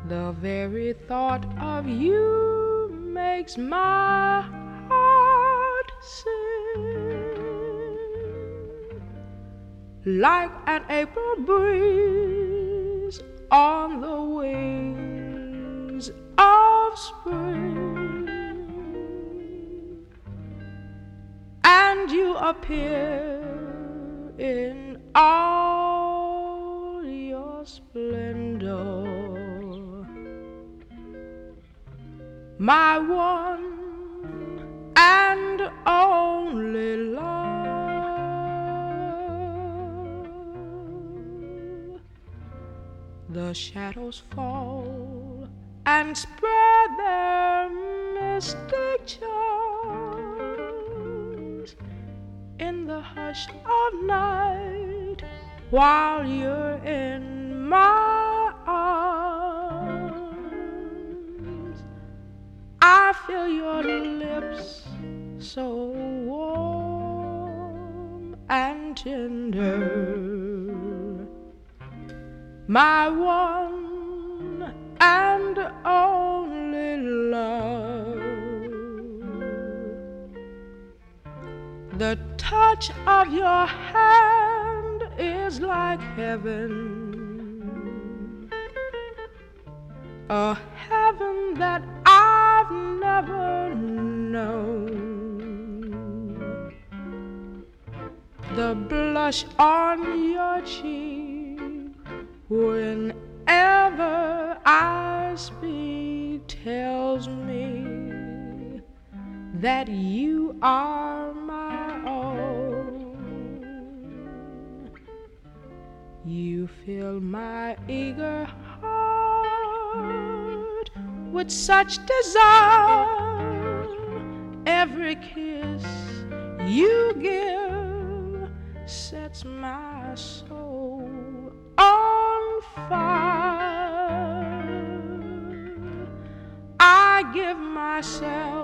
The very thought of you makes my heart sing like an April breeze on the wings of spring. And you appear in all your splendor, my one and only love. The shadows fall and spread their mystic charms in the hush of night while you're in my arms. I feel your lips so warm and tender, my one and only love. The touch of your hand is like heaven, a heaven that I've never known. The blush on your cheek whenever I speak tells me that you are my own. You fill my eager heart with such desire. Every kiss you give sets my soul on fire. I give myself